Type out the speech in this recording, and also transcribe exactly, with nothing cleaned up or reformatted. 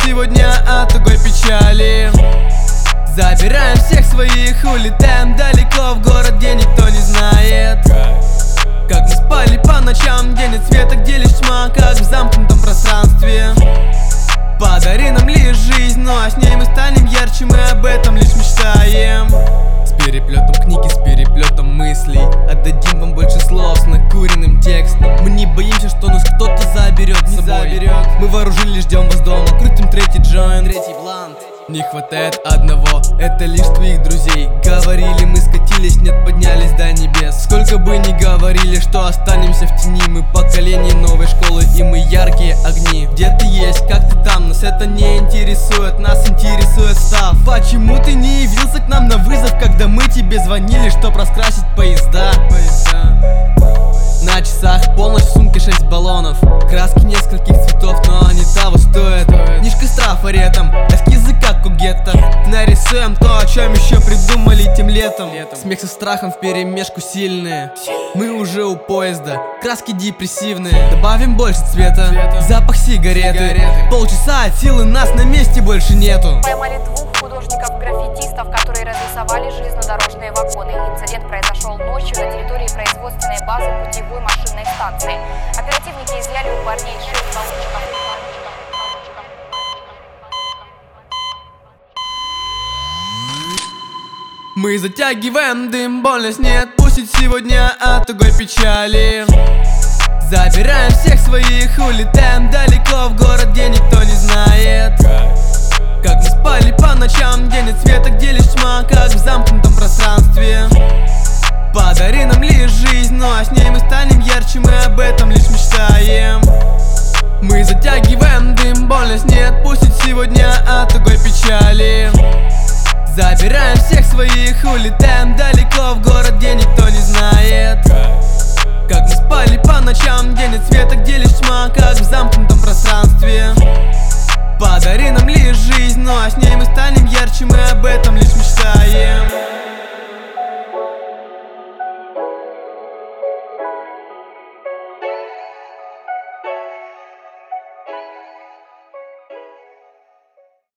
сегодня от тугой печали. Забираем всех своих, улетаем далеко в город, где никто не знает. Как мы спали по ночам, где нет света, где лишь тьма, как в замкнутом пространстве. Подари нам лишь жизнь, ну а с ней мы станем ярче, мы об этом лишь мечтаем. С переплетом книги, с переплетом мыслей, отдадим вам больше слов с накуренным текстом. Мы не боимся, что нас кто-то заберет с собой. Заберет. Мы вооружили, ждем вас дома, крутим третий джойнт, третий блант. Не хватает одного, это лишь твоих друзей. Говорили, мы скатились, нет, поднялись до небес. Сколько бы ни говорили, что останемся в тени, мы поколение новой школы, и мы яркие огни. Где ты есть, как ты там, нас это не интересует, нас интересует став. Почему ты не явился к нам на вызов, когда мы тебе звонили, чтоб раскрасить поезда? Поезда. На часах полночь, в сумке шесть баллонов, краски нескольких цветов, но они того стоят. Книжка с трафаретом, эскизы как у гетто. Нарисуем то, о чем еще придумали тем летом. Смех со страхом вперемешку сильные. Мы уже у поезда, краски депрессивные. Добавим больше цвета, запах сигареты. Полчаса от силы, нас на месте больше нету. Поймали двух художников-граффитистов, которые разрисовали железнодорожные вагоны. Инцидент произошел ночью на территории производственной базы путевой машинной станции. Оперативники изъяли у парней шесть баллончиков. Мы затягиваем дым, больность не отпустит сегодня от тугой печали. Забираем всех своих, улетаем далеко в город, где никто не знает. Как мы спали по ночам, где нет света, где лишь тьма, как в замкнутом пространстве. Подари нам лишь жизнь, ну а с ней мы станем ярче, мы об этом лишь мечтаем. Мы затягиваем дым, больность не отпустит сегодня от тугой печали. Забираем всех своих, улетаем далеко в город, где никто не знает. Как мы спали по ночам, где нет света, где лишь тьма, как в замкнутом пространстве. Подари нам лишь жизнь, ну а с ней